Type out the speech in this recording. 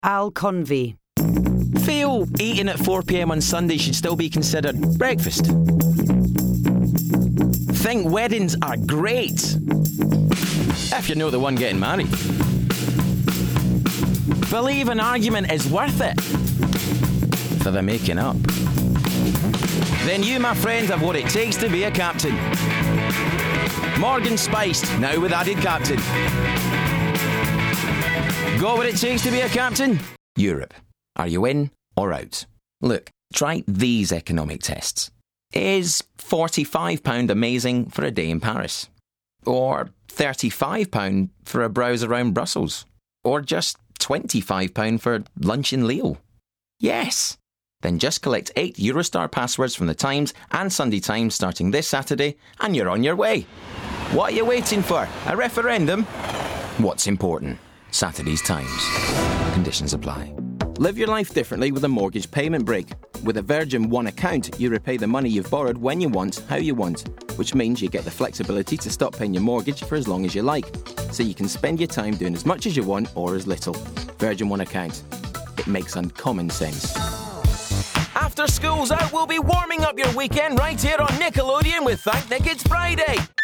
Al Convey. Feel eating at 4 p.m. on Sunday should still be considered breakfast. Think weddings are great. If you're not the one getting married. Believe an argument is worth it. For the making up. Then you, my friend, have what it takes to be a captain. Morgan Spiced, now with added captain. Got what it takes to be a captain? Europe. Are you in or out? Look, try these economic tests. Is £45 amazing for a day in Paris? Or £35 for a browse around Brussels? Or just £25 for lunch in Lille? Yes! Then just collect 8 Eurostar passwords from the Times and Sunday Times starting this Saturday and you're on your way. What are you waiting for? A referendum? What's important? Saturday's Times. Conditions apply. Live your life differently with a mortgage payment break. With a Virgin One account, you repay the money you've borrowed when you want, how you want, which means you get the flexibility to stop paying your mortgage for as long as you like, so you can spend your time doing as much as you want or as little. Virgin One account. It makes uncommon sense. After school's out, we'll be warming up your weekend right here on Nickelodeon with Thank Nick It's Friday.